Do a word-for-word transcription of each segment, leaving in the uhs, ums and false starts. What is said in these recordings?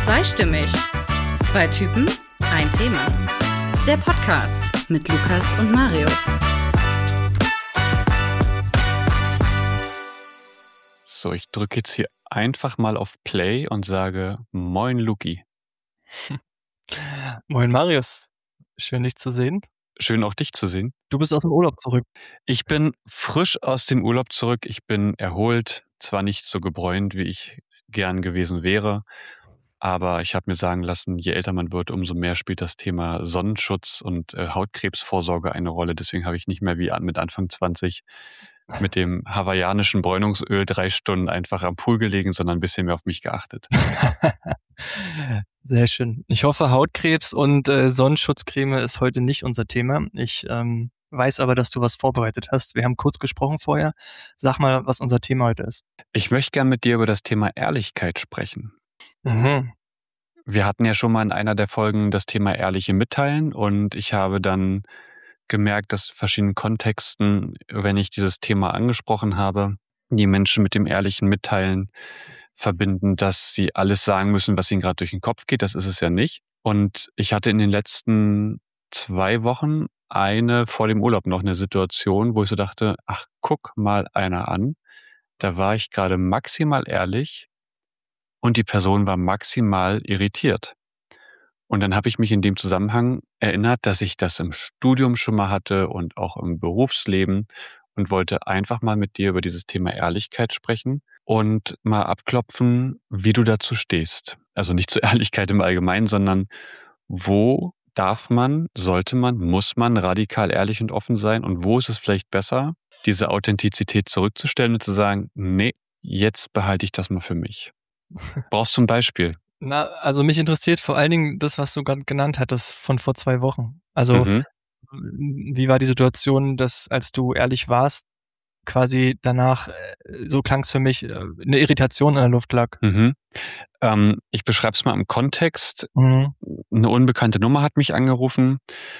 Zweistimmig. Zwei Typen, ein Thema. Der Podcast mit Lukas und Marius. So, ich drücke jetzt hier einfach mal auf Play und sage Moin Luki. Moin Marius, schön dich zu sehen. Schön auch dich zu sehen. Du bist aus dem Urlaub zurück. Ich bin frisch aus dem Urlaub zurück. Ich bin erholt, zwar nicht so gebräunt, wie ich gern gewesen wäre, aber ich habe mir sagen lassen, je älter man wird, umso mehr spielt das Thema Sonnenschutz und äh, Hautkrebsvorsorge eine Rolle. Deswegen habe ich nicht mehr wie an, mit Anfang zwanzig mit dem hawaiianischen Bräunungsöl drei Stunden einfach am Pool gelegen, sondern ein bisschen mehr auf mich geachtet. Sehr schön. Ich hoffe, Hautkrebs und äh, Sonnenschutzcreme ist heute nicht unser Thema. Ich ähm, weiß aber, dass du was vorbereitet hast. Wir haben kurz gesprochen vorher. Sag mal, was unser Thema heute ist. Ich möchte gern mit dir über das Thema Ehrlichkeit sprechen. Mhm. Wir hatten ja schon mal in einer der Folgen das Thema ehrliche Mitteilen und ich habe dann gemerkt, dass in verschiedenen Kontexten, wenn ich dieses Thema angesprochen habe, die Menschen mit dem ehrlichen Mitteilen verbinden, dass sie alles sagen müssen, was ihnen gerade durch den Kopf geht. Das ist es ja nicht. Und ich hatte in den letzten zwei Wochen eine vor dem Urlaub noch eine Situation, wo ich so dachte, ach, guck mal einer an. Da war ich gerade maximal ehrlich und die Person war maximal irritiert. Und dann habe ich mich in dem Zusammenhang erinnert, dass ich das im Studium schon mal hatte und auch im Berufsleben und wollte einfach mal mit dir über dieses Thema Ehrlichkeit sprechen und mal abklopfen, wie du dazu stehst. Also nicht zur Ehrlichkeit im Allgemeinen, sondern wo darf man, sollte man, muss man radikal ehrlich und offen sein und wo ist es vielleicht besser, diese Authentizität zurückzustellen und zu sagen, nee, jetzt behalte ich das mal für mich. Brauchst du ein Beispiel? Na, also mich interessiert vor allen Dingen das, was du gerade genannt hattest von vor zwei Wochen. Also Mhm. wie war die Situation, dass als du ehrlich warst, quasi danach, äh, so klang es für mich, äh, eine Irritation in der Luft lag. Mhm. Ähm, ich beschreibe es mal im Kontext. Mhm. Eine unbekannte Nummer hat mich angerufen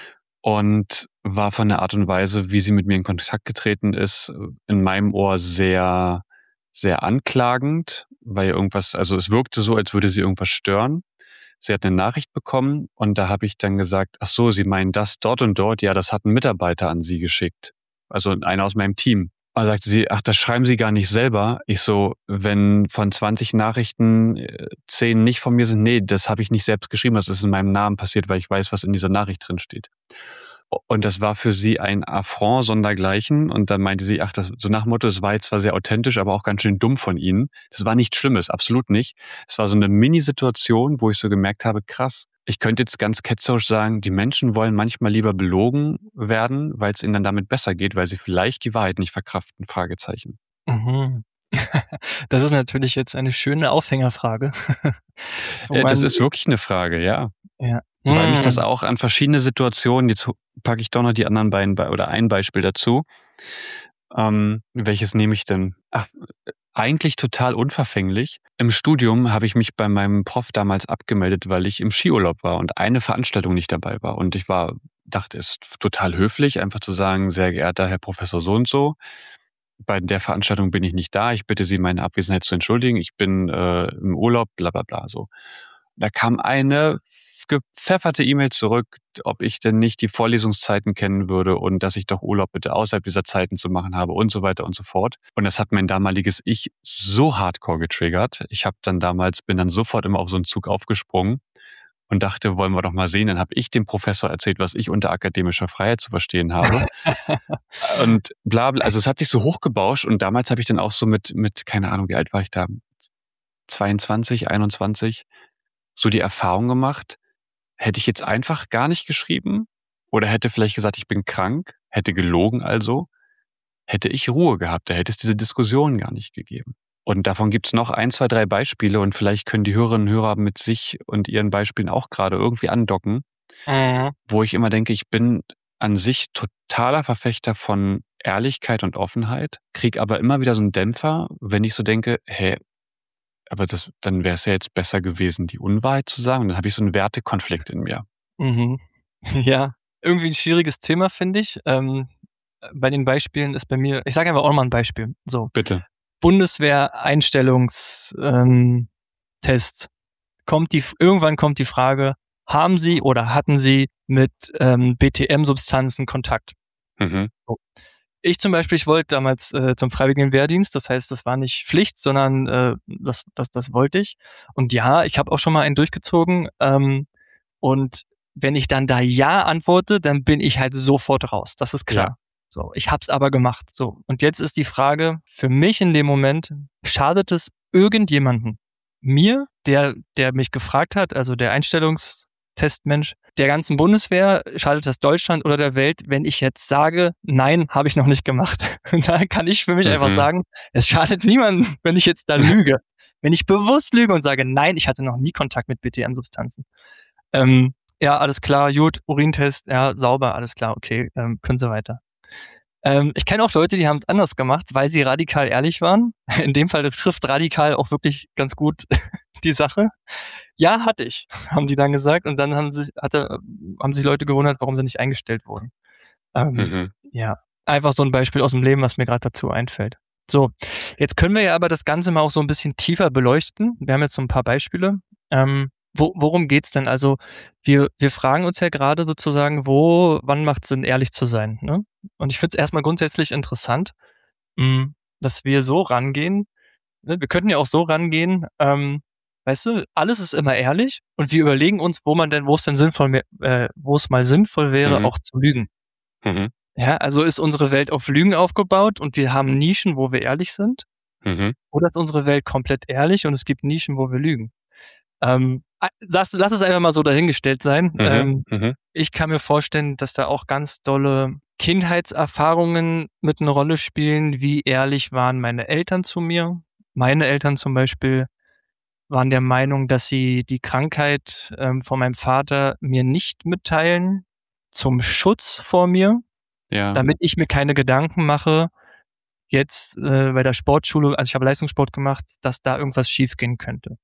und war von der Art und Weise, wie sie mit mir in Kontakt getreten ist, in meinem Ohr sehr, sehr anklagend, weil irgendwas, also es wirkte so, als würde sie irgendwas stören. Sie hat eine Nachricht bekommen und da habe ich dann gesagt, ach so, Sie meinen das dort und dort? Ja, das hat ein Mitarbeiter an Sie geschickt. Also einer aus meinem Team. Da sagte sie, ach, das schreiben Sie gar nicht selber. Ich so, wenn von zwanzig Nachrichten äh, zehn nicht von mir sind, nee, das habe ich nicht selbst geschrieben, das ist in meinem Namen passiert, weil ich weiß, was in dieser Nachricht drin steht. Und das war für sie ein Affront sondergleichen. Und dann meinte sie, ach, das, so nach dem Motto, es war jetzt zwar sehr authentisch, aber auch ganz schön dumm von Ihnen. Das war nichts Schlimmes, absolut nicht. Es war so eine Mini-Situation, wo ich so gemerkt habe, krass, ich könnte jetzt ganz ketzerisch sagen, die Menschen wollen manchmal lieber belogen werden, weil es ihnen dann damit besser geht, weil sie vielleicht die Wahrheit nicht verkraften, Fragezeichen. Mhm. Das ist natürlich jetzt eine schöne Aufhängerfrage. Wo Äh, das man- ist wirklich eine Frage, ja. ja. Weil mich das Mhm. auch an verschiedene Situationen, jetzt packe ich doch noch die anderen beiden Be- oder ein Beispiel dazu. Ähm, welches nehme ich denn? Ach, eigentlich total unverfänglich. Im Studium habe ich mich bei meinem Prof damals abgemeldet, weil ich im Skiurlaub war und eine Veranstaltung nicht dabei war. Und ich war, dachte, es ist total höflich, einfach zu sagen, sehr geehrter Herr Professor so und so, bei der Veranstaltung bin ich nicht da, ich bitte Sie, meine Abwesenheit zu entschuldigen, ich bin äh, im Urlaub, bla bla bla. So. Da kam eine gepfefferte E-Mail zurück, ob ich denn nicht die Vorlesungszeiten kennen würde und dass ich doch Urlaub bitte außerhalb dieser Zeiten zu machen habe und so weiter und so fort. Und das hat mein damaliges Ich so hardcore getriggert. Ich habe dann damals, bin dann sofort immer auf so einen Zug aufgesprungen und dachte, wollen wir doch mal sehen. Dann habe ich dem Professor erzählt, was ich unter akademischer Freiheit zu verstehen habe. Und bla bla. Also es hat sich so hochgebauscht und damals habe ich dann auch so mit, mit, keine Ahnung, wie alt war ich da? zweiundzwanzig, einundzwanzig, so die Erfahrung gemacht, hätte ich jetzt einfach gar nicht geschrieben oder hätte vielleicht gesagt, ich bin krank, hätte gelogen also, hätte ich Ruhe gehabt, da hätte es diese Diskussion gar nicht gegeben. Und davon gibt es noch ein, zwei, drei Beispiele und vielleicht können die Hörerinnen und Hörer mit sich und ihren Beispielen auch gerade irgendwie andocken, Mhm. wo ich immer denke, ich bin an sich totaler Verfechter von Ehrlichkeit und Offenheit, krieg aber immer wieder so einen Dämpfer, wenn ich so denke, hä, aber das, dann wäre es ja jetzt besser gewesen, die Unwahrheit zu sagen. Und dann habe ich so einen Wertekonflikt in mir. Mhm. Ja, irgendwie ein schwieriges Thema, finde ich. Ähm, bei den Beispielen ist bei mir, ich sage einfach auch mal ein Beispiel. So, Bitte. Bundeswehr-Einstellungstests. Ähm, Tests. kommt die, irgendwann kommt die Frage, haben Sie oder hatten Sie mit ähm, B T M-Substanzen Kontakt? Mhm. So. Ich zum Beispiel, ich wollte damals äh, zum Freiwilligen Wehrdienst, das heißt, das war nicht Pflicht, sondern äh, das, das, das wollte ich. Und ja, ich habe auch schon mal einen durchgezogen. Ähm, und wenn ich dann da Ja antworte, dann bin ich halt sofort raus. Das ist klar. Ja. So, ich hab's aber gemacht. So, und jetzt ist die Frage, für mich in dem Moment, schadet es irgendjemanden? Mir, der, der mich gefragt hat, also der Einstellungstestmensch der ganzen Bundeswehr, schadet das Deutschland oder der Welt, wenn ich jetzt sage, nein, habe ich noch nicht gemacht. Und da kann ich für mich Mhm. einfach sagen, es schadet niemandem, wenn ich jetzt da lüge. Wenn ich bewusst lüge und sage, nein, ich hatte noch nie Kontakt mit B T M-Substanzen. Ähm, ja, alles klar, gut, Urintest, ja, sauber, alles klar, okay, ähm, können Sie weiter. Ähm, ich kenne auch Leute, die haben es anders gemacht, weil sie radikal ehrlich waren. In dem Fall trifft radikal auch wirklich ganz gut die Sache. Ja, hatte ich, haben die dann gesagt. Und dann haben sich, hatte, haben sich Leute gewundert, warum sie nicht eingestellt wurden. Ähm, Mhm. Ja, einfach so ein Beispiel aus dem Leben, was mir gerade dazu einfällt. So, jetzt können wir ja aber das Ganze mal auch so ein bisschen tiefer beleuchten. Wir haben jetzt so ein paar Beispiele. Ähm, wo, worum geht's denn? Also wir, wir fragen uns ja gerade sozusagen, wo, wann macht es Sinn, ehrlich zu sein? Ne? Und ich finde es erstmal grundsätzlich interessant, mh, dass wir so rangehen. Ne? Wir könnten ja auch so rangehen, ähm, weißt du, alles ist immer ehrlich und wir überlegen uns, wo man denn, wo es denn sinnvoll, äh, wo es mal sinnvoll wäre, Mhm. auch zu lügen. Mhm. Ja, also ist unsere Welt auf Lügen aufgebaut und wir haben Nischen, wo wir ehrlich sind? Mhm. Oder ist unsere Welt komplett ehrlich und es gibt Nischen, wo wir lügen? Ähm, lass, lass es einfach mal so dahingestellt sein. Mhm. Ähm, Mhm. ich kann mir vorstellen, dass da auch ganz dolle Kindheitserfahrungen mit eine Rolle spielen. Wie ehrlich waren meine Eltern zu mir? Meine Eltern zum Beispiel waren der Meinung, dass sie die Krankheit ähm, von meinem Vater mir nicht mitteilen, zum Schutz vor mir, Ja. damit ich mir keine Gedanken mache, jetzt äh, bei der Sportschule, also ich habe Leistungssport gemacht, dass da irgendwas schiefgehen könnte.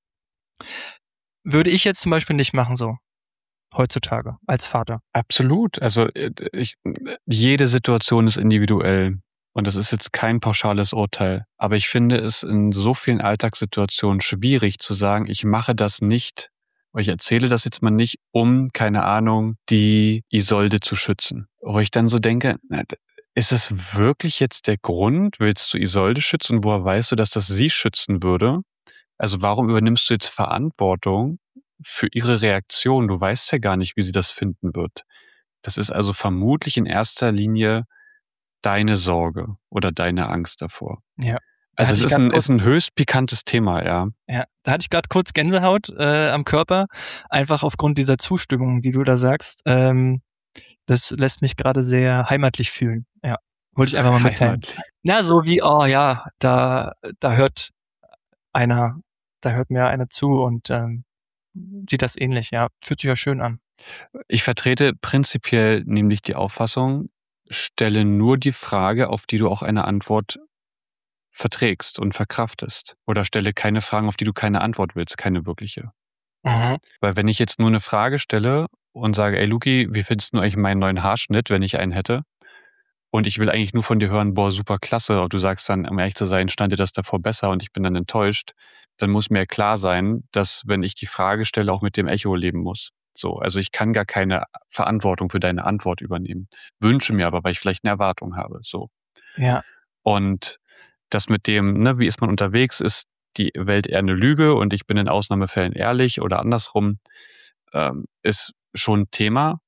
Würde ich jetzt zum Beispiel nicht machen so, heutzutage, als Vater. Absolut. Also äh, ich, jede Situation ist individuell und das ist jetzt kein pauschales Urteil. Aber ich finde es in so vielen Alltagssituationen schwierig zu sagen, ich mache das nicht, oder ich erzähle das jetzt mal nicht, um, keine Ahnung, die Isolde zu schützen. Wo ich dann so denke, na, ist das wirklich jetzt der Grund? Willst du Isolde schützen? Woher weißt du, dass das sie schützen würde? Also warum übernimmst du jetzt Verantwortung für ihre Reaktion? Du weißt ja gar nicht, wie sie das finden wird. Das ist also vermutlich in erster Linie deine Sorge oder deine Angst davor. Ja. Also es ist ein, ist ein höchst pikantes Thema, ja. Ja, da hatte ich gerade kurz Gänsehaut äh, am Körper, einfach aufgrund dieser Zustimmung, die du da sagst. Ähm, das lässt mich gerade sehr heimatlich fühlen. Ja, wollte ich einfach mal mitteilen. Heimatlich. Na, so wie, oh ja, da, da hört einer, da hört mir einer zu und ähm, sieht das ähnlich. Ja, fühlt sich ja schön an. Ich vertrete prinzipiell nämlich die Auffassung, stelle nur die Frage, auf die du auch eine Antwort verträgst und verkraftest. Oder stelle keine Fragen, auf die du keine Antwort willst, keine wirkliche. Mhm. Weil wenn ich jetzt nur eine Frage stelle und sage, ey Luki, wie findest du eigentlich meinen neuen Haarschnitt, wenn ich einen hätte? Und ich will eigentlich nur von dir hören, boah, super klasse. Und du sagst dann, um ehrlich zu sein, stand dir das davor besser und ich bin dann enttäuscht. Dann muss mir klar sein, dass, wenn ich die Frage stelle, auch mit dem Echo leben muss. So, also ich kann gar keine Verantwortung für deine Antwort übernehmen. Wünsche mir aber, weil ich vielleicht eine Erwartung habe. So. Ja. Und das mit dem, ne, wie ist man unterwegs, ist die Welt eher eine Lüge und ich bin in Ausnahmefällen ehrlich oder andersrum, ähm, ist schon Thema.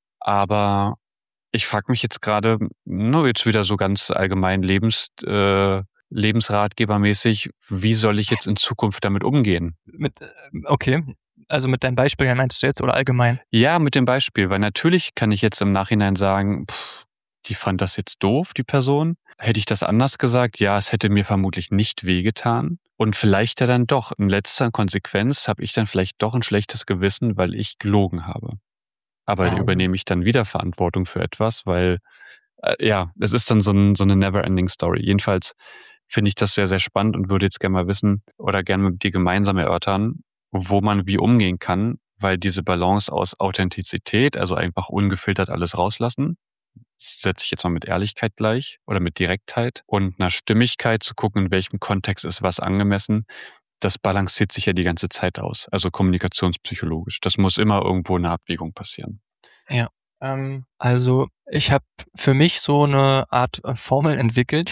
Aber ich frage mich jetzt gerade, ne, jetzt wieder so ganz allgemein Lebens, äh, lebensratgebermäßig, wie soll ich jetzt in Zukunft damit umgehen? Mit, äh, okay, also mit deinem Beispiel meinst du jetzt oder allgemein? Ja, mit dem Beispiel, weil natürlich kann ich jetzt im Nachhinein sagen, pff, die fand das jetzt doof, die Person. Hätte ich das anders gesagt? Ja, es hätte mir vermutlich nicht wehgetan. Und vielleicht ja dann doch, in letzter Konsequenz habe ich dann vielleicht doch ein schlechtes Gewissen, weil ich gelogen habe. Aber Mhm. übernehme ich dann wieder Verantwortung für etwas, weil, äh, ja, es ist dann so, ein, so eine never-ending Story. Jedenfalls finde ich das sehr, sehr spannend und würde jetzt gerne mal wissen oder gerne mit dir gemeinsam erörtern, wo man wie umgehen kann, weil diese Balance aus Authentizität, also einfach ungefiltert alles rauslassen, setze ich jetzt mal mit Ehrlichkeit gleich oder mit Direktheit und einer Stimmigkeit zu gucken, in welchem Kontext ist was angemessen, das balanciert sich ja die ganze Zeit aus, also kommunikationspsychologisch. Das muss immer irgendwo eine Abwägung passieren. Ja, ähm, also ich habe für mich so eine Art äh, Formel entwickelt.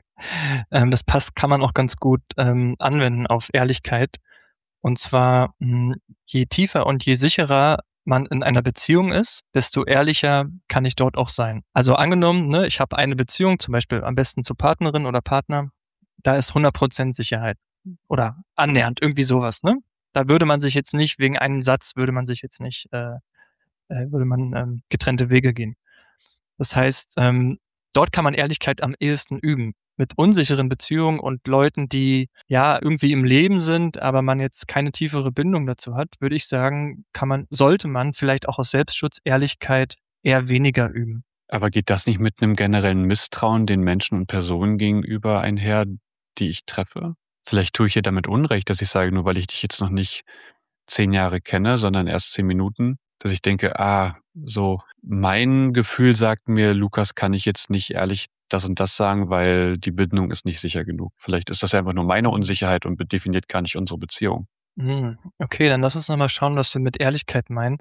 ähm, das passt, kann man auch ganz gut ähm, anwenden auf Ehrlichkeit. Und zwar, mh, je tiefer und je sicherer man in einer Beziehung ist, desto ehrlicher kann ich dort auch sein. Also angenommen, ne, ich habe eine Beziehung, zum Beispiel am besten zur Partnerin oder Partner, da ist hundert Prozent Sicherheit oder annähernd, irgendwie sowas, ne? Da würde man sich jetzt nicht, wegen einem Satz würde man sich jetzt nicht, äh, äh, würde man ähm, getrennte Wege gehen. Das heißt, ähm, dort kann man Ehrlichkeit am ehesten üben. Mit unsicheren Beziehungen und Leuten, die ja irgendwie im Leben sind, aber man jetzt keine tiefere Bindung dazu hat, würde ich sagen, kann man, sollte man vielleicht auch aus Selbstschutz Ehrlichkeit eher weniger üben. Aber geht das nicht mit einem generellen Misstrauen den Menschen und Personen gegenüber einher, die ich treffe? Vielleicht tue ich ihr damit Unrecht, dass ich sage, nur weil ich dich jetzt noch nicht zehn Jahre kenne, sondern erst zehn Minuten, dass ich denke, ah, so mein Gefühl sagt mir, Lukas kann ich jetzt nicht ehrlich das und das sagen, weil die Bindung ist nicht sicher genug. Vielleicht ist das einfach nur meine Unsicherheit und definiert gar nicht unsere Beziehung. Hm, okay, dann lass uns nochmal schauen, was wir mit Ehrlichkeit meinen.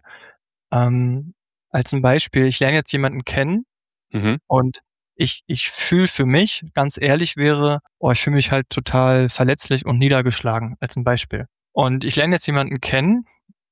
Ähm, als ein Beispiel, ich lerne jetzt jemanden kennen Mhm. und ich, ich fühle für mich, ganz ehrlich wäre, oh, ich fühle mich halt total verletzlich und niedergeschlagen, als ein Beispiel. Und ich lerne jetzt jemanden kennen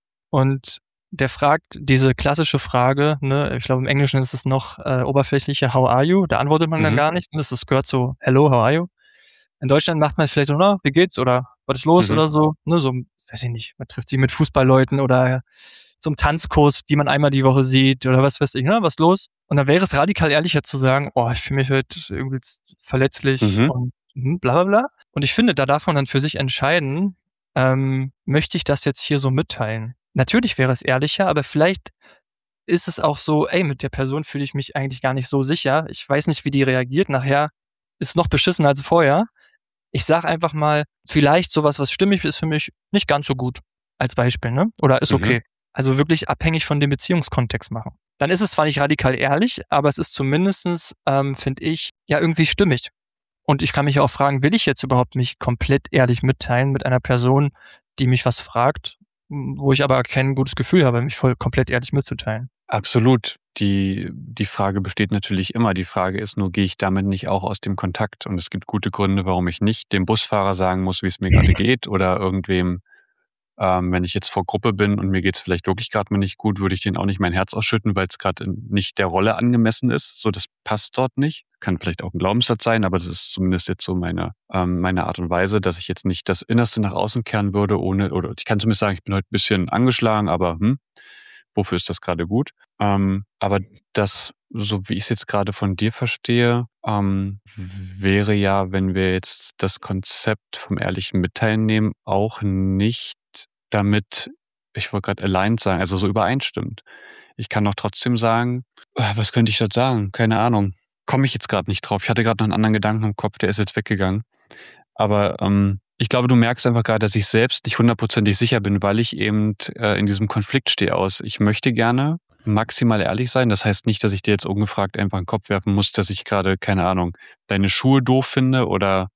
und der fragt diese klassische Frage, ne, ich glaube im Englischen ist es noch äh, oberflächliche, how are you? Da antwortet man dann Mhm. gar nicht. Das, das gehört so, hello, how are you? In Deutschland macht man es vielleicht so, na, wie geht's oder was ist los Mhm. oder so, ne, so, weiß ich nicht, man trifft sich mit Fußballleuten oder zum Tanzkurs, die man einmal die Woche sieht oder was weiß ich, ne, was los? Und dann wäre es radikal ehrlicher zu sagen, oh, ich fühle mich heute irgendwie verletzlich Mhm. und hm, bla bla bla. Und ich finde, da darf man dann für sich entscheiden, ähm, möchte ich das jetzt hier so mitteilen? Natürlich wäre es ehrlicher, aber vielleicht ist es auch so, ey, mit der Person fühle ich mich eigentlich gar nicht so sicher. Ich weiß nicht, wie die reagiert. Nachher ist es noch beschissener als vorher. Ich sag einfach mal, vielleicht sowas, was stimmig ist für mich, nicht ganz so gut. Als Beispiel, ne? Oder ist Mhm. okay. Also wirklich abhängig von dem Beziehungskontext machen. Dann ist es zwar nicht radikal ehrlich, aber es ist zumindestens, ähm, finde ich, ja irgendwie stimmig. Und ich kann mich auch fragen, will ich jetzt überhaupt mich komplett ehrlich mitteilen mit einer Person, die mich was fragt, wo ich aber kein gutes Gefühl habe, mich voll komplett ehrlich mitzuteilen? Absolut. Die, die Frage besteht natürlich immer. Die Frage ist nur, gehe ich damit nicht auch aus dem Kontakt? Und es gibt gute Gründe, warum ich nicht dem Busfahrer sagen muss, wie es mir gerade geht oder irgendwem, ähm, wenn ich jetzt vor Gruppe bin und mir geht es vielleicht wirklich gerade mal nicht gut, würde ich denen auch nicht mein Herz ausschütten, weil es gerade nicht der Rolle angemessen ist. So, das passt dort nicht. Kann vielleicht auch ein Glaubenssatz sein, aber das ist zumindest jetzt so meine, ähm, meine Art und Weise, dass ich jetzt nicht das Innerste nach außen kehren würde, ohne, oder ich kann zumindest sagen, ich bin heute ein bisschen angeschlagen, aber hm, wofür ist das gerade gut? Ähm, aber das, so wie ich es jetzt gerade von dir verstehe, ähm, wäre ja, wenn wir jetzt das Konzept vom ehrlichen Mitteilen nehmen, auch nicht damit, ich wollte gerade aligned sagen, also so übereinstimmt. Ich kann doch trotzdem sagen, äh, was könnte ich dort sagen? Keine Ahnung. Komme ich jetzt gerade nicht drauf. Ich hatte gerade noch einen anderen Gedanken im Kopf, der ist jetzt weggegangen. Aber ähm, ich glaube, du merkst einfach gerade, dass ich selbst nicht hundertprozentig sicher bin, weil ich eben äh, in diesem Konflikt stehe aus. Ich möchte gerne maximal ehrlich sein. Das heißt nicht, dass ich dir jetzt ungefragt einfach in den Kopf werfen muss, dass ich gerade, keine Ahnung, deine Schuhe doof finde oder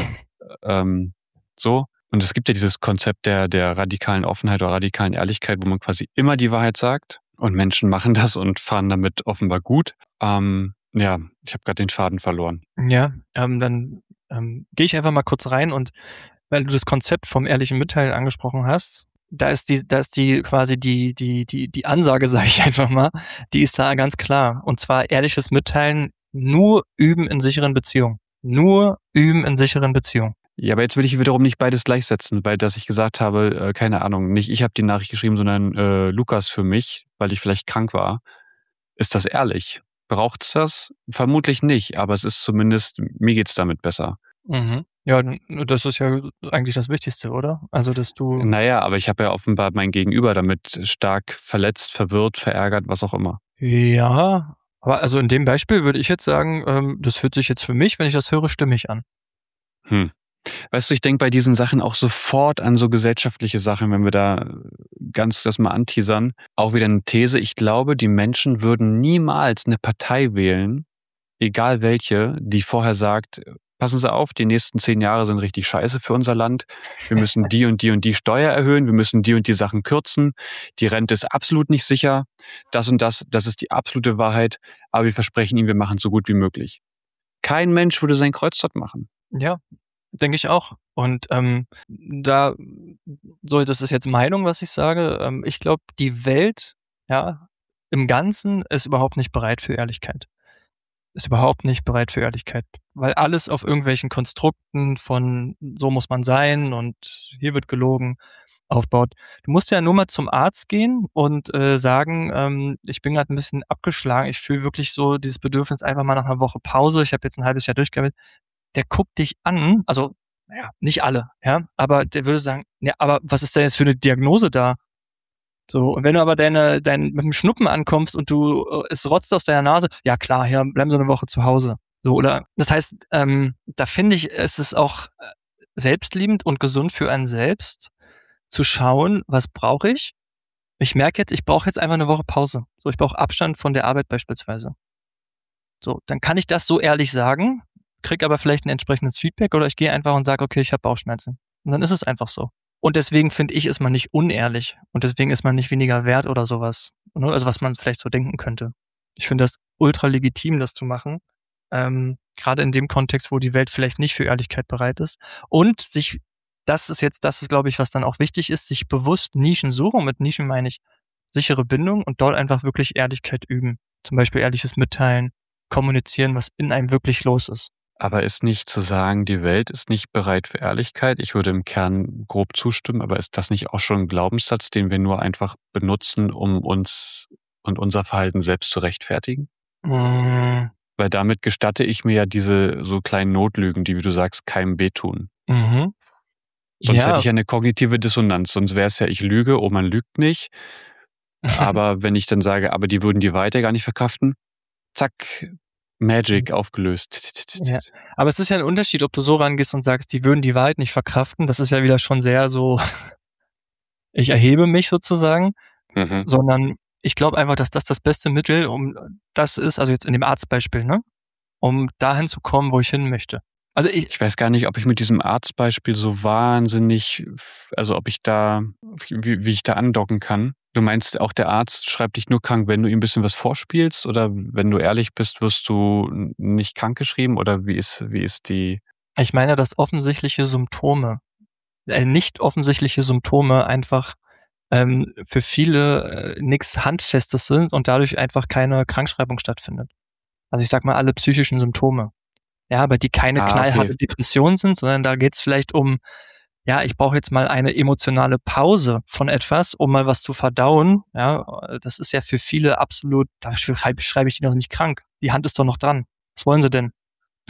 ähm, so. Und es gibt ja dieses Konzept der, der radikalen Offenheit oder radikalen Ehrlichkeit, wo man quasi immer die Wahrheit sagt. Und Menschen machen das und fahren damit offenbar gut. Ähm, ja, ich habe gerade den Faden verloren. Ja, ähm, dann ähm, gehe ich einfach mal kurz rein und weil du das Konzept vom ehrlichen Mitteilen angesprochen hast, da ist die, da ist die quasi die, die, die, die Ansage, sage ich einfach mal, die ist da ganz klar. Und zwar ehrliches Mitteilen nur üben in sicheren Beziehungen. Nur üben in sicheren Beziehungen. Ja, aber jetzt will ich wiederum nicht beides gleichsetzen, weil dass ich gesagt habe, äh, keine Ahnung, nicht ich habe die Nachricht geschrieben, sondern äh, Lukas für mich, weil ich vielleicht krank war. Ist das ehrlich? Braucht's das? Vermutlich nicht, aber es ist zumindest, mir geht's damit besser. Mhm. Ja, das ist ja eigentlich das Wichtigste, oder? Also, dass du... Naja, aber ich habe ja offenbar mein Gegenüber damit stark verletzt, verwirrt, verärgert, was auch immer. Ja, aber also in dem Beispiel würde ich jetzt sagen, ähm, das fühlt sich jetzt für mich, wenn ich das höre, stimmig an. Hm. Weißt du, ich denke bei diesen Sachen auch sofort an so gesellschaftliche Sachen, wenn wir da ganz das mal anteasern. Auch wieder eine These. Ich glaube, die Menschen würden niemals eine Partei wählen, egal welche, die vorher sagt, passen Sie auf, die nächsten zehn Jahre sind richtig scheiße für unser Land. Wir müssen die und die und die Steuer erhöhen, wir müssen die und die Sachen kürzen. Die Rente ist absolut nicht sicher. Das und das, das ist die absolute Wahrheit. Aber wir versprechen Ihnen, wir machen es so gut wie möglich. Kein Mensch würde sein Kreuz dort machen. Ja, denke ich auch. Und ähm, da, so, das ist jetzt Meinung, was ich sage. Ähm, ich glaube, die Welt, ja, im Ganzen ist überhaupt nicht bereit für Ehrlichkeit. Ist überhaupt nicht bereit für Ehrlichkeit. Weil alles auf irgendwelchen Konstrukten von so muss man sein und hier wird gelogen aufbaut. Du musst ja nur mal zum Arzt gehen und äh, sagen, ähm, ich bin gerade ein bisschen abgeschlagen, ich fühle wirklich so dieses Bedürfnis einfach mal nach einer Woche Pause, ich habe jetzt ein halbes Jahr durchgearbeitet. Der guckt dich an, also naja, nicht alle, ja, aber der würde sagen, ja, aber was ist denn jetzt für eine Diagnose da? So, und wenn du aber deine, dein, mit dem Schnuppen ankommst und du, äh, es rotzt aus deiner Nase, ja klar, hier, bleiben Sie eine Woche zu Hause. So, oder, das heißt, ähm, da finde ich, es ist auch selbstliebend und gesund für einen selbst, zu schauen, was brauche ich? Ich merke jetzt, ich brauche jetzt einfach eine Woche Pause. So, ich brauche Abstand von der Arbeit beispielsweise. So, dann kann ich das so ehrlich sagen, krieg aber vielleicht ein entsprechendes Feedback oder ich gehe einfach und sage, okay, ich habe Bauchschmerzen. Und dann ist es einfach so. Und deswegen finde ich, ist man nicht unehrlich. Und deswegen ist man nicht weniger wert oder sowas. Also was man vielleicht so denken könnte. Ich finde das ultra legitim, das zu machen. Ähm, gerade in dem Kontext, wo die Welt vielleicht nicht für Ehrlichkeit bereit ist. Und sich, das ist jetzt, das ist, glaube ich, was dann auch wichtig ist, sich bewusst Nischen suchen. Mit Nischen meine ich sichere Bindung und dort einfach wirklich Ehrlichkeit üben. Zum Beispiel ehrliches Mitteilen, kommunizieren, was in einem wirklich los ist. Aber ist nicht zu sagen, die Welt ist nicht bereit für Ehrlichkeit? Ich würde im Kern grob zustimmen, aber ist das nicht auch schon ein Glaubenssatz, den wir nur einfach benutzen, um uns und unser Verhalten selbst zu rechtfertigen? Mm. Weil damit gestatte ich mir ja diese so kleinen Notlügen, die, wie du sagst, keinem wehtun. Mhm. Sonst Ja. hätte ich ja eine kognitive Dissonanz. Sonst wäre es ja, ich lüge, oh, man lügt nicht. Aber wenn ich dann sage, aber die würden die weiter gar nicht verkraften, zack, Magic aufgelöst. Ja. Aber es ist ja ein Unterschied, ob du so rangehst und sagst, die würden die Wahrheit nicht verkraften. Das ist ja wieder schon sehr so, ich erhebe mich sozusagen, Mhm. sondern ich glaube einfach, dass das das beste Mittel, um das ist, also jetzt in dem Arztbeispiel, ne, um dahin zu kommen, wo ich hin möchte. Also ich, Ich weiß gar nicht, ob ich mit diesem Arztbeispiel so wahnsinnig, also ob ich da, wie, wie ich da andocken kann. Du meinst, auch der Arzt schreibt dich nur krank, wenn du ihm ein bisschen was vorspielst, oder wenn du ehrlich bist, wirst du nicht krankgeschrieben, oder wie ist, wie ist die? Ich meine, dass offensichtliche Symptome, äh, nicht offensichtliche Symptome einfach ähm, für viele äh, nichts Handfestes sind und dadurch einfach keine Krankschreibung stattfindet. Also ich sag mal, alle psychischen Symptome. Ja, aber die keine Ah, knallharte okay. Depression sind, sondern da geht's vielleicht um, ja, ich brauche jetzt mal eine emotionale Pause von etwas, um mal was zu verdauen. Ja, das ist ja für viele absolut, da schreibe, schreibe ich die noch nicht krank. Die Hand ist doch noch dran. Was wollen sie denn?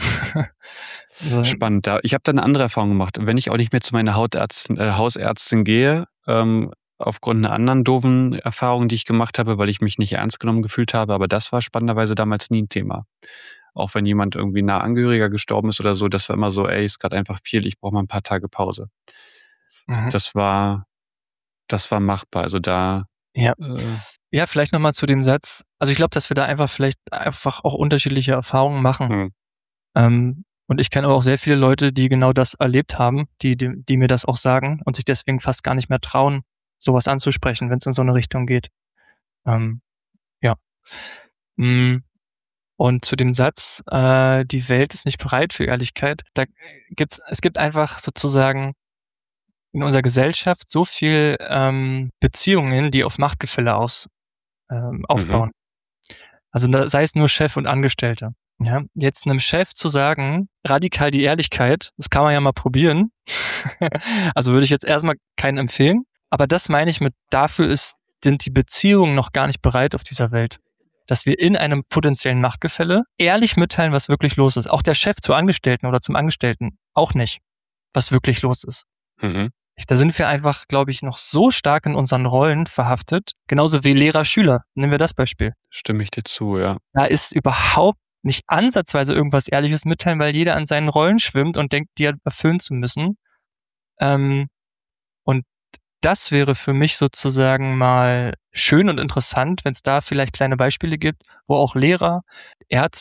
So. Spannend. Da, ich habe da eine andere Erfahrung gemacht. Wenn ich auch nicht mehr zu meiner Hautärztin, äh, Hausärztin gehe, ähm, aufgrund einer anderen doofen Erfahrung, die ich gemacht habe, weil ich mich nicht ernst genommen gefühlt habe, aber das war spannenderweise damals nie ein Thema. Auch wenn jemand irgendwie nah Angehöriger gestorben ist oder so, das war immer so, ey, ist gerade einfach viel, ich brauche mal ein paar Tage Pause. Mhm. Das war, das war machbar. Also da. Ja. Äh, Ja, vielleicht nochmal zu dem Satz. Also ich glaube, dass wir da einfach vielleicht einfach auch unterschiedliche Erfahrungen machen. hm. Ähm, und ich kenne aber auch sehr viele Leute, die genau das erlebt haben, die, die, die mir das auch sagen und sich deswegen fast gar nicht mehr trauen, sowas anzusprechen, wenn es in so eine Richtung geht. Ähm, ja. Mm. Und zu dem Satz, äh, die Welt ist nicht bereit für Ehrlichkeit, da gibt's, es gibt einfach sozusagen in unserer Gesellschaft so viel ähm, Beziehungen, die auf Machtgefälle aus, ähm, aufbauen. Mhm. Also da, sei es nur Chef und Angestellte. Ja, jetzt einem Chef zu sagen, radikal die Ehrlichkeit, das kann man ja mal probieren. Also würde ich jetzt erstmal keinen empfehlen. Aber das meine ich mit, dafür ist, sind die Beziehungen noch gar nicht bereit auf dieser Welt. Dass wir in einem potenziellen Machtgefälle ehrlich mitteilen, was wirklich los ist. Auch der Chef zu Angestellten oder zum Angestellten auch nicht, was wirklich los ist. Mhm. Da sind wir einfach, glaube ich, noch so stark in unseren Rollen verhaftet. Genauso wie Lehrer, Schüler. Nehmen wir das Beispiel. Stimme ich dir zu, ja. Da ist überhaupt nicht ansatzweise irgendwas Ehrliches mitteilen, weil jeder an seinen Rollen schwimmt und denkt, die erfüllen zu müssen. Ähm, und das wäre für mich sozusagen mal schön und interessant, wenn es da vielleicht kleine Beispiele gibt, wo auch Lehrer, Ärzte,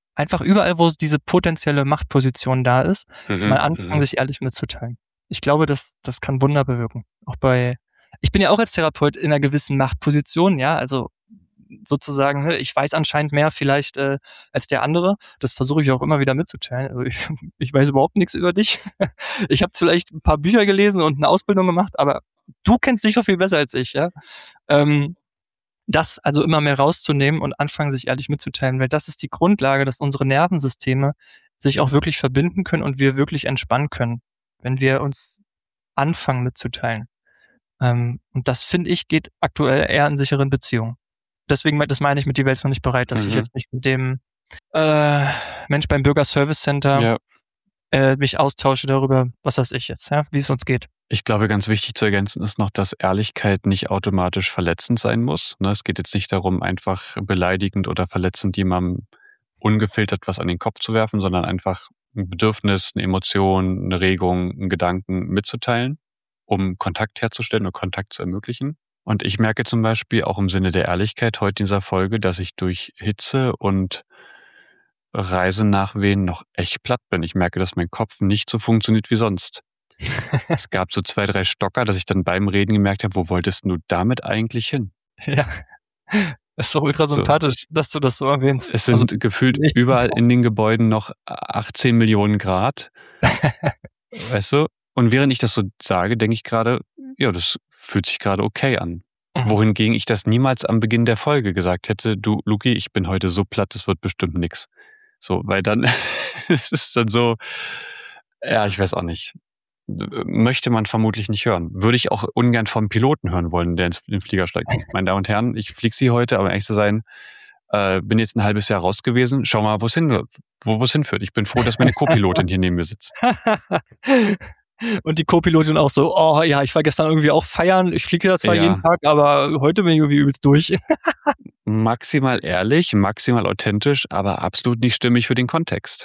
einfach überall, wo diese potenzielle Machtposition da ist, Mhm, mal anfangen, mhm. sich ehrlich mitzuteilen. Ich glaube, das, das kann Wunder bewirken. Auch bei, ich bin ja auch als Therapeut in einer gewissen Machtposition, ja, also sozusagen, ne, ich weiß anscheinend mehr vielleicht äh, als der andere. Das versuche ich auch immer wieder mitzuteilen. Also ich, ich weiß überhaupt nichts über dich. Ich habe vielleicht ein paar Bücher gelesen und eine Ausbildung gemacht, aber du kennst dich doch viel besser als ich, ja. Ähm, das also immer mehr rauszunehmen und anfangen, sich ehrlich mitzuteilen, weil das ist die Grundlage, dass unsere Nervensysteme sich auch wirklich verbinden können und wir wirklich entspannen können, wenn wir uns anfangen mitzuteilen. Ähm, und das, finde ich, geht aktuell eher in sicheren Beziehungen. Deswegen, me- das meine ich mit die Welt ist noch nicht bereit, dass ich Mhm. jetzt mich mit dem äh, Mensch beim Bürgerservice Center Ja. äh, mich austausche darüber, was weiß ich jetzt, ja, wie es uns geht. Ich glaube, ganz wichtig zu ergänzen ist noch, dass Ehrlichkeit nicht automatisch verletzend sein muss. Ne, es geht jetzt nicht darum, einfach beleidigend oder verletzend jemandem ungefiltert was an den Kopf zu werfen, sondern einfach ein Bedürfnis, eine Emotion, eine Regung, einen Gedanken mitzuteilen, um Kontakt herzustellen oder Kontakt zu ermöglichen. Und ich merke zum Beispiel auch im Sinne der Ehrlichkeit heute in dieser Folge, dass ich durch Hitze und Reisenachwehen noch echt platt bin. Ich merke, dass mein Kopf nicht so funktioniert wie sonst. Es gab so zwei, drei Stocker, dass ich dann beim Reden gemerkt habe, wo wolltest du damit eigentlich hin? Ja, das ist doch ultra So. sympathisch, dass du das so erwähnst. Es sind Also, gefühlt nicht. überall in den Gebäuden noch achtzehn Millionen Grad. Weißt du? Und während ich das so sage, denke ich gerade, ja, das fühlt sich gerade okay an. Mhm. Wohingegen ich das niemals am Beginn der Folge gesagt hätte, du, Luki, ich bin heute so platt, das wird bestimmt nix. So, weil dann, es ist dann so, ja, ich weiß auch nicht. Möchte man vermutlich nicht hören. Würde ich auch ungern vom Piloten hören wollen, der ins den Flieger steigt. Meine Damen und Herren, ich fliege Sie heute, aber um ehrlich zu sein, äh, bin jetzt ein halbes Jahr raus gewesen. Schau mal, wo es hin, wo es hinführt. Ich bin froh, dass meine Co-Pilotin hier neben mir sitzt. Und die Co-Pilotin auch so, oh ja, ich war gestern irgendwie auch feiern, ich fliege ja zwar Ja. jeden Tag, aber heute bin ich irgendwie übelst durch. Maximal ehrlich, maximal authentisch, aber absolut nicht stimmig für den Kontext.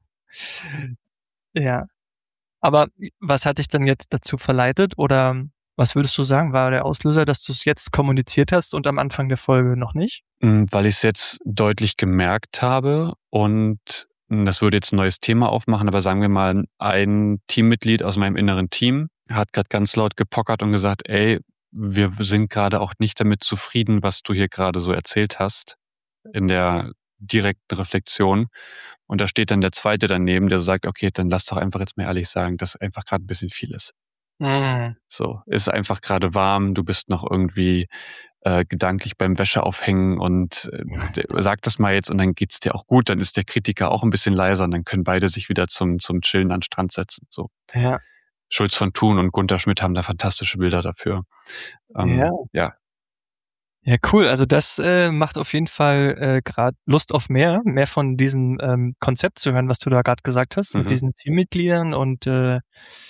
Ja. Aber was hat dich denn jetzt dazu verleitet oder was würdest du sagen, war der Auslöser, dass du es jetzt kommuniziert hast und am Anfang der Folge noch nicht? Mm, Weil ich es jetzt deutlich gemerkt habe und mm, das würde jetzt ein neues Thema aufmachen, aber sagen wir mal, ein Teammitglied aus meinem inneren Team hat gerade ganz laut gepockert und gesagt, ey, wir sind gerade auch nicht damit zufrieden, was du hier gerade so erzählt hast in der direkten Reflexion. Und da steht dann der Zweite daneben, der so sagt, okay, dann lass doch einfach jetzt mal ehrlich sagen, dass einfach gerade ein bisschen viel ist. Mhm. So, ist einfach gerade warm, du bist noch irgendwie äh, gedanklich beim Wäscheaufhängen und äh, sag das mal jetzt und dann geht's dir auch gut, dann ist der Kritiker auch ein bisschen leiser und dann können beide sich wieder zum, zum Chillen an den Strand setzen. So. Ja. Schulz von Thun und Gunther Schmidt haben da fantastische Bilder dafür. Ähm, Ja. ja. Ja, cool. Also das äh, macht auf jeden Fall äh, gerade Lust auf mehr, mehr von diesem ähm, Konzept zu hören, was du da gerade gesagt hast, Mhm. mit diesen Teammitgliedern und äh,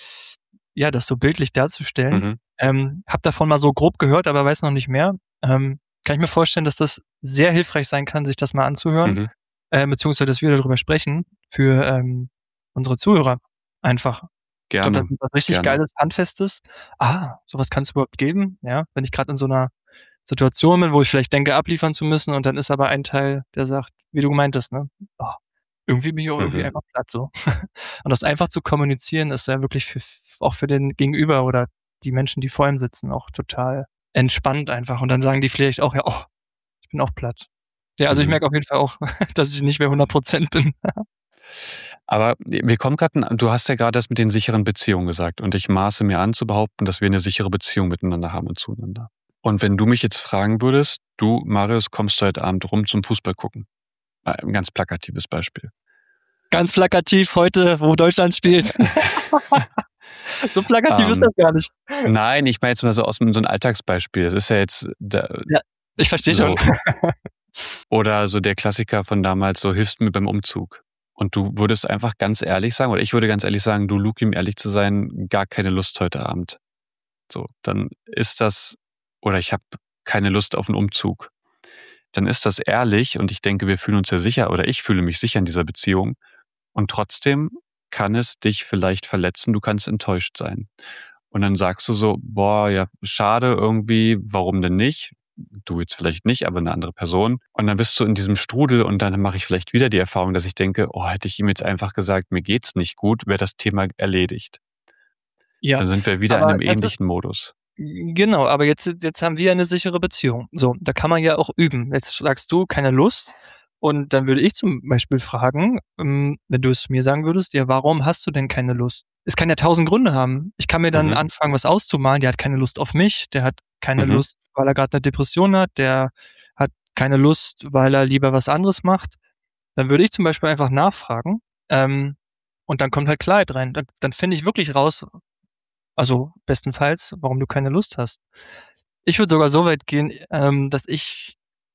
ja, das so bildlich darzustellen. Mhm. Ähm, hab davon mal so grob gehört, aber weiß noch nicht mehr. Ähm, kann ich mir vorstellen, dass das sehr hilfreich sein kann, sich das mal anzuhören, Mhm. äh, beziehungsweise dass wir darüber sprechen für ähm, unsere Zuhörer einfach. Ich glaube, Gerne. das ist was richtig Gerne. Geiles, Handfestes. Ah, sowas kann es überhaupt geben, ja, wenn ich gerade in so einer Situation bin, wo ich vielleicht denke, abliefern zu müssen und dann ist aber ein Teil, der sagt, wie du gemeint hast, ne, oh, irgendwie bin ich auch irgendwie Mhm. einfach platt so. Und das einfach zu kommunizieren, ist ja wirklich für, auch für den Gegenüber oder die Menschen, die vor ihm sitzen, auch total entspannt einfach. Und dann sagen die vielleicht auch, ja, oh, ich bin auch platt. Ja, also ich Mhm. merke auf jeden Fall auch, dass ich nicht mehr hundert Prozent bin. Aber wir kommen gerade, du hast ja gerade das mit den sicheren Beziehungen gesagt und ich maße mir an zu behaupten, dass wir eine sichere Beziehung miteinander haben und zueinander. Und wenn du mich jetzt fragen würdest, du, Marius, kommst du heute Abend rum zum Fußball gucken? Ein ganz plakatives Beispiel. Ganz plakativ heute, wo Deutschland spielt. So plakativ Ähm, ist das gar nicht. Nein, ich meine jetzt mal so aus dem, so ein Alltagsbeispiel. Das ist ja jetzt da, Ich verstehe so. schon. Oder so der Klassiker von damals, so hilfst mir beim Umzug. Und du würdest einfach ganz ehrlich sagen, oder ich würde ganz ehrlich sagen, du, Luki, um ehrlich zu sein, gar keine Lust heute Abend. So, dann ist das, oder ich habe keine Lust auf einen Umzug. Dann ist das ehrlich und ich denke, wir fühlen uns ja sicher, oder ich fühle mich sicher in dieser Beziehung. Und trotzdem kann es dich vielleicht verletzen, du kannst enttäuscht sein. Und dann sagst du so, boah, ja, schade irgendwie, warum denn nicht? du jetzt vielleicht nicht, aber eine andere Person. Und dann bist du in diesem Strudel und dann mache ich vielleicht wieder die Erfahrung, dass ich denke, oh, hätte ich ihm jetzt einfach gesagt, mir geht's nicht gut, wäre das Thema erledigt. Ja, Dann sind wir wieder in aber einem das ist, ähnlichen Modus. genau, aber jetzt, jetzt haben wir eine sichere Beziehung. So, da kann man ja auch üben. Jetzt sagst du, keine Lust. Und dann würde ich zum Beispiel fragen, ähm, wenn du es mir sagen würdest, ja, warum hast du denn keine Lust? Es kann ja tausend Gründe haben. Ich kann mir dann Mhm. anfangen, was auszumalen. Der hat keine Lust auf mich, der hat keine Mhm. Lust, weil er gerade eine Depression hat, der hat keine Lust, weil er lieber was anderes macht. Dann würde ich zum Beispiel einfach nachfragen, ähm, und dann kommt halt Klarheit rein. Dann, dann finde ich wirklich raus, also bestenfalls, warum du keine Lust hast. Ich würde sogar so weit gehen, ähm, dass ich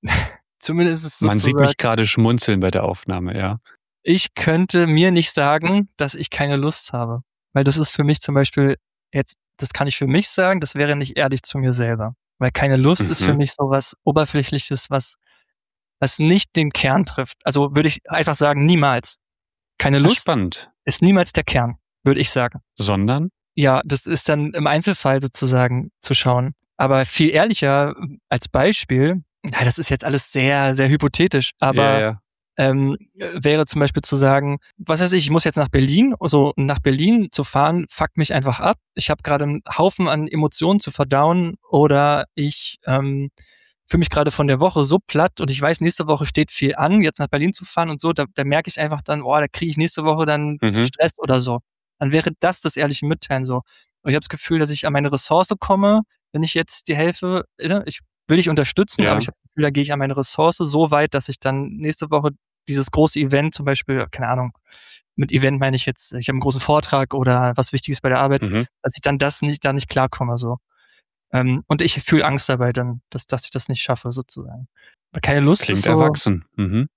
zumindest Man sieht sozusagen, mich gerade schmunzeln bei der Aufnahme, ja. ich könnte mir nicht sagen, dass ich keine Lust habe. Weil das ist für mich zum Beispiel jetzt, das kann ich für mich sagen, das wäre nicht ehrlich zu mir selber. Weil keine Lust ist für Mhm. mich so was Oberflächliches, was, was nicht den Kern trifft. Also würde ich einfach sagen, niemals. Keine Ach, Lust spannend. ist niemals der Kern, würde ich sagen. Sondern? Ja, das ist dann im Einzelfall sozusagen zu schauen. Aber viel ehrlicher als Beispiel, na, das ist jetzt alles sehr, sehr hypothetisch, aber Ja, ja. ähm, wäre zum Beispiel zu sagen, was weiß ich, ich muss jetzt nach Berlin, also nach Berlin zu fahren, fuckt mich einfach ab. Ich habe gerade einen Haufen an Emotionen zu verdauen oder ich ähm, fühle mich gerade von der Woche so platt und ich weiß, nächste Woche steht viel an, jetzt nach Berlin zu fahren und so, da, da merke ich einfach dann, boah, da kriege ich nächste Woche dann Mhm. Stress oder so. Dann wäre das das ehrliche Mitteilen so. Und ich habe das Gefühl, dass ich an meine Ressource komme, wenn ich jetzt dir helfe. Ne? Ich will dich unterstützen, Ja. aber ich habe das Gefühl, da gehe ich an meine Ressource so weit, dass ich dann nächste Woche dieses große Event zum Beispiel, keine Ahnung, mit Event meine ich jetzt, ich habe einen großen Vortrag oder was Wichtiges bei der Arbeit, Mhm. dass ich dann das nicht, da nicht klarkomme so. Ähm, und ich fühle Angst dabei dann, dass, dass ich das nicht schaffe sozusagen. Weil keine Lust Klingt ist so, erwachsen. Mhm.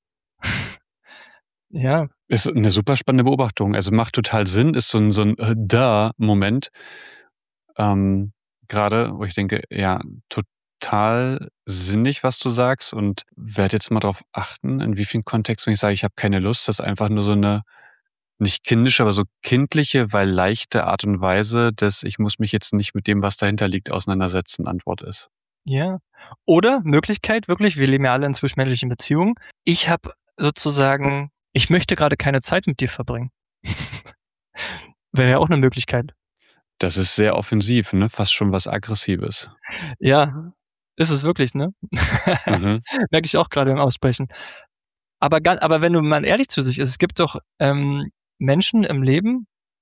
ja, Ist eine super spannende Beobachtung. Also macht total Sinn, ist so ein, so ein äh, Da-Moment. Ähm, gerade, wo ich denke, ja, total sinnig, was du sagst und werde jetzt mal darauf achten, in wie vielen Kontexten, wenn ich sage, ich habe keine Lust, das einfach nur so eine nicht kindische, aber so kindliche, weil leichte Art und Weise, dass ich muss mich jetzt nicht mit dem, was dahinter liegt, auseinandersetzen, Antwort ist. ja. Oder Möglichkeit wirklich, wir leben ja alle in zwischenmenschlichen Beziehungen. Ich habe sozusagen, ich möchte gerade keine Zeit mit dir verbringen. Wäre ja auch eine Möglichkeit. Das ist sehr offensiv, ne? Fast schon was Aggressives. Ja, ist es wirklich, ne? Mhm. Merke ich auch gerade im Aussprechen. Aber, ga- aber wenn du mal ehrlich zu sich ist, es gibt doch ähm, Menschen im Leben,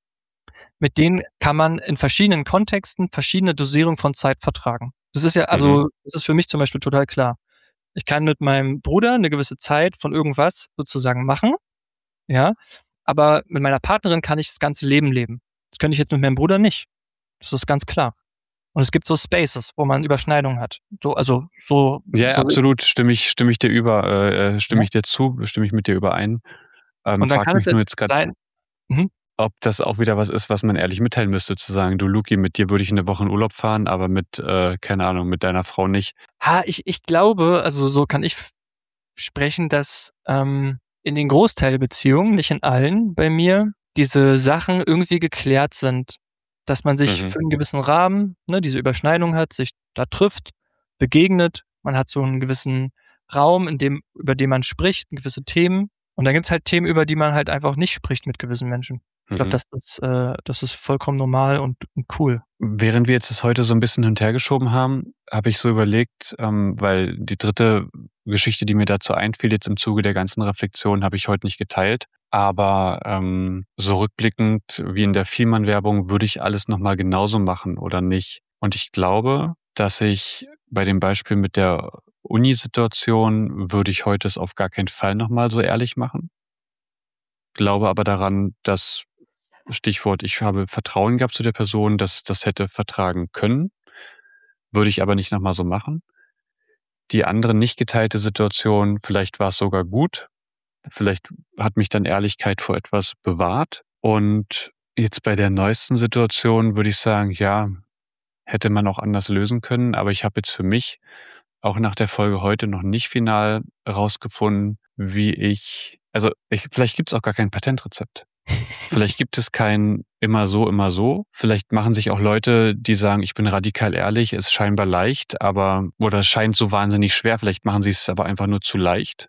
mit denen kann man in verschiedenen Kontexten verschiedene Dosierungen von Zeit vertragen. Das ist ja, also, Mhm. das ist für mich zum Beispiel total klar. Ich kann mit meinem Bruder eine gewisse Zeit von irgendwas sozusagen machen, ja, aber mit meiner Partnerin kann ich das ganze Leben leben. Das könnte ich jetzt mit meinem Bruder nicht. Das ist ganz klar. Und es gibt so Spaces, wo man Überschneidungen hat. So, also so, Ja, so absolut, stimme ich, stimme ich dir über, äh, äh, stimme ja. ich dir zu, stimme ich mit dir überein. Ähm, Und dann frag kann es mich jetzt nur jetzt gerade, sein. Mhm. ob das auch wieder was ist, was man ehrlich mitteilen müsste, zu sagen, du Luki, mit dir würde ich eine Woche in Urlaub fahren, aber mit, äh, keine Ahnung, mit deiner Frau nicht. Ha, ich, ich glaube, also so kann ich f- sprechen, dass ähm, in den Großteil der Beziehungen, nicht in allen bei mir, diese Sachen irgendwie geklärt sind. Dass man sich Mhm. für einen gewissen Rahmen, ne, diese Überschneidung hat, sich da trifft, begegnet, man hat so einen gewissen Raum, in dem, über den man spricht, gewisse Themen. Und dann gibt's halt Themen, über die man halt einfach nicht spricht mit gewissen Menschen. Ich glaube, Mhm. das ist, äh, das ist vollkommen normal und, und cool. Während wir jetzt das heute so ein bisschen hin und her geschoben haben, habe ich so überlegt, ähm, weil die dritte Geschichte, die mir dazu einfiel, jetzt im Zuge der ganzen Reflexion, habe ich heute nicht geteilt. Aber ähm, so rückblickend wie in der Vielmann-Werbung würde ich alles nochmal genauso machen oder nicht. Und ich glaube, dass ich bei dem Beispiel mit der Uni-Situation würde ich heute es auf gar keinen Fall nochmal so ehrlich machen. Glaube aber daran, dass Stichwort, ich habe Vertrauen gehabt zu der Person, dass das hätte vertragen können, würde ich aber nicht nochmal so machen. Die andere nicht geteilte Situation, vielleicht war es sogar gut, vielleicht hat mich dann Ehrlichkeit vor etwas bewahrt. Und jetzt bei der neuesten Situation würde ich sagen, ja, hätte man auch anders lösen können, aber ich habe jetzt für mich auch nach der Folge heute noch nicht final rausgefunden, wie ich, also ich, vielleicht gibt es auch gar kein Patentrezept. Vielleicht gibt es kein immer so, immer so. Vielleicht machen sich auch Leute, die sagen, ich bin radikal ehrlich, ist scheinbar leicht, aber, oder es scheint so wahnsinnig schwer. Vielleicht machen sie es aber einfach nur zu leicht.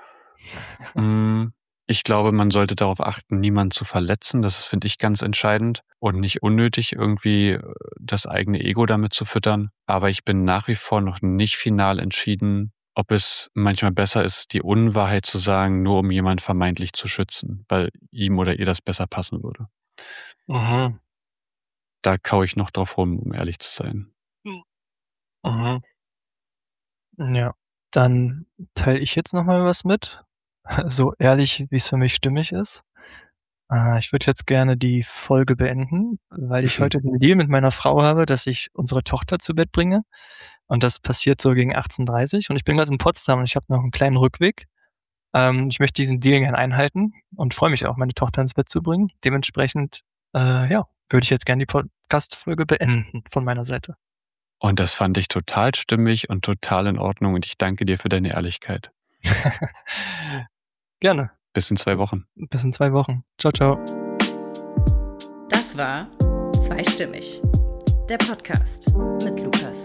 Ich glaube, man sollte darauf achten, niemanden zu verletzen. Das finde ich ganz entscheidend und nicht unnötig irgendwie das eigene Ego damit zu füttern. Aber ich bin nach wie vor noch nicht final entschieden, ob es manchmal besser ist, die Unwahrheit zu sagen, nur um jemanden vermeintlich zu schützen, weil ihm oder ihr das besser passen würde. Mhm. Da kaue ich noch drauf rum, um ehrlich zu sein. Mhm. Ja, dann teile ich jetzt nochmal was mit, so ehrlich, wie es für mich stimmig ist. Äh, ich würde jetzt gerne die Folge beenden, weil ich heute den Deal mit meiner Frau habe, dass ich unsere Tochter zu Bett bringe. Und das passiert so gegen achtzehn Uhr dreißig. Und ich bin gerade in Potsdam und ich habe noch einen kleinen Rückweg. Ähm, ich möchte diesen Deal gerne einhalten und freue mich auch, meine Tochter ins Bett zu bringen. Dementsprechend, äh, ja, würde ich jetzt gerne die Podcast-Folge beenden von meiner Seite. Und das fand ich total stimmig und total in Ordnung und ich danke dir für deine Ehrlichkeit. Gerne. Bis in zwei Wochen. Bis in zwei Wochen. Ciao, ciao. Das war Zweistimmig, der Podcast mit Lukas